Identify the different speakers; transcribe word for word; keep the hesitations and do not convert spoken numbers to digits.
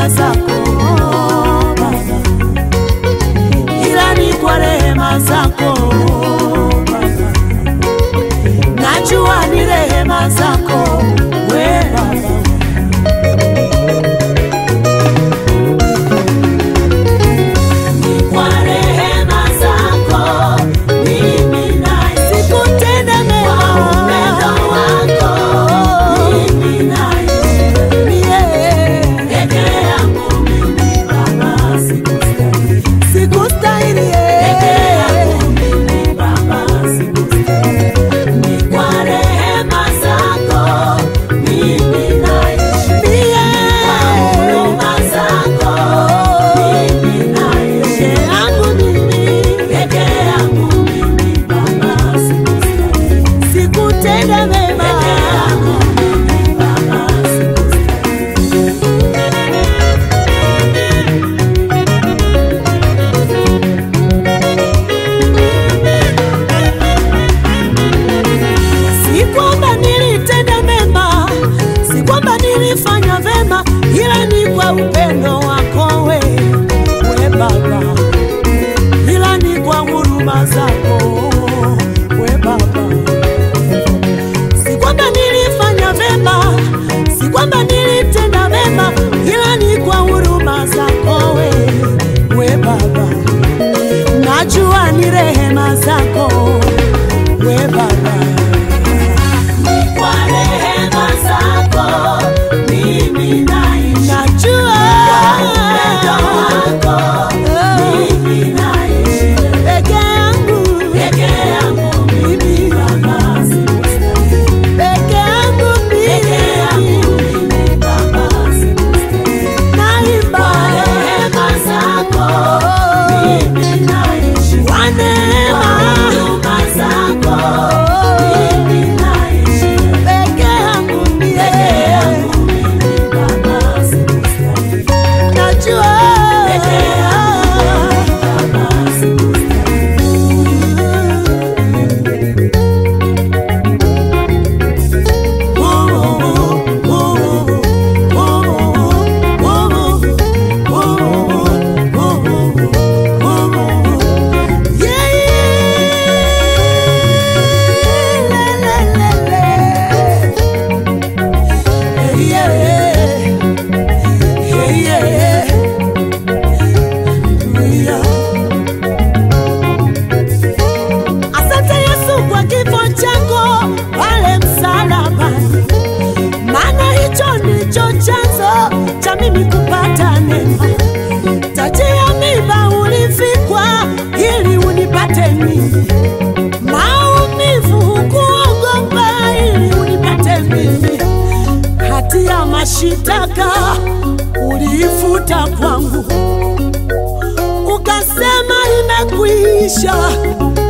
Speaker 1: rehema zako Baba, ila ni kwa rehema zako Baba, najua ni rehema zako we Baba. Nilifanya vema, ila ni kwa upendo wako we, we Baba, ila ni kwa huruma zako we Baba. Si kwamba nilifanya vema, si kwamba nilitenda vema, ila ni kwa huruma zako we, we Baba, najua ni rehema zako we Baba. Mimi kupata neema, taji ya miba ulifikwa ili unipate mimi, maumivu hukuogopa ili unipate mimi, hati ya mashitaka ulifuta kwangu, ukasema imekwisha.